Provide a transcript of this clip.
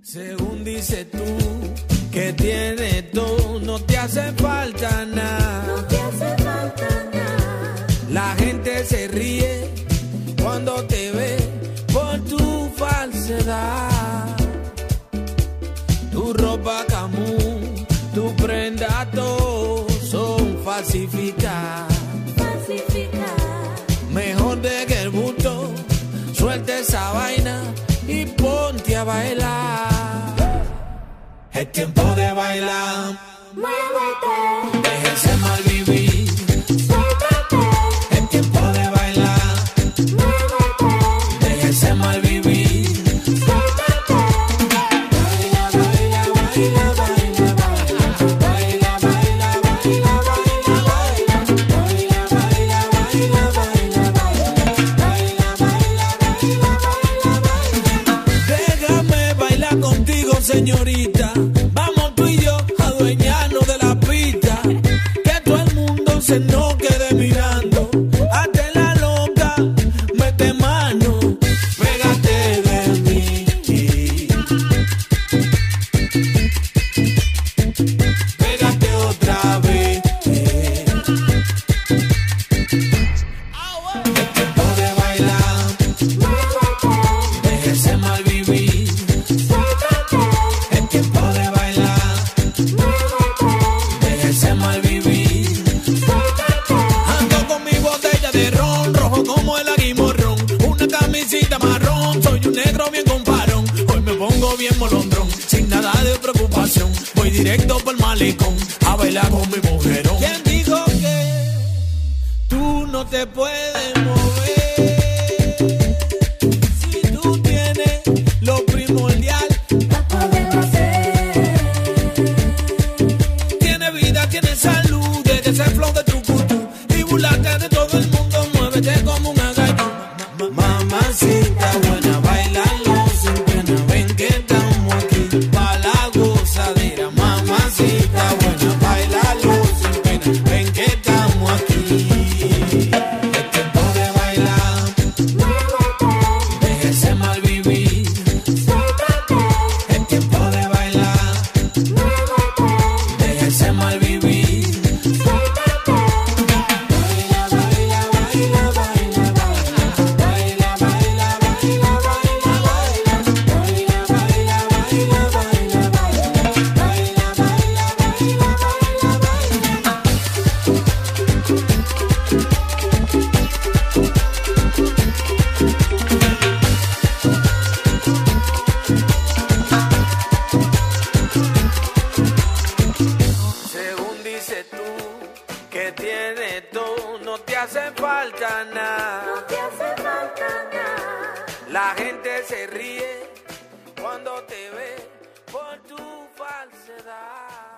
Según dices tú, que tienes todo, no te hace falta nada. No te hace falta nada. La gente se ríe cuando te ve por tu falsedad. Tu ropa Camus, tu prenda, todo son falsificadas. Mejor de que el busto, suelta esa vaina y ponte a bailar. Es tiempo de bailar. Muévete, Deja ese mal vivir. suéltate, Es tiempo de bailar. muévete, Deja ese mal vivir. suéltate. Baila, baila, baila, baila, baila, baila, baila, baila, baila, baila, baila, baila, baila, baila, déjame bailar contigo, señorita. Vamos tú y yo a adueñarnos de la pista. Que todo el mundo se nos quede mirando. Hazte la loca, mete mano, pégate de mí. Pégate otra vez. Es tiempo de bailar. Deja ese mal vivir. Es tiempo de bailar. Deja ese mal vivir. Ando con mi botella de ron, rojo como el aguimorrón. Una camisita marrón, soy un negro bien comparón. Hoy me pongo bien molondrón, sin nada de preocupación. Voy directo por el malecón, a bailar con mi mujerón. ¿Quién dijo que tú no te puedes mover? Si tú tienes lo primordial. Pa' poderlo hacer. Tiene vida, tiene salud, desde ese flow de tu cultu. Y burlate de todo el mundo, muévete como un agallo. Mamacita buena, bailalo sin pena. Ven que estamos aquí pa' la gozadera. Mamacita buena, bailalo sin pena. Ven que estamos aquí. Es tiempo de bailar. Deja ese mal vivir. Es tiempo de bailar. Deja ese mal vivir. Baila, baila, baila, baila, baila, baila, baila, baila, baila, baila, baila, baila, baila, según dices tú, que tienes todo, no te hace falta nada. No te hace falta nada. La gente se ríe cuando te ve por tu falsedad.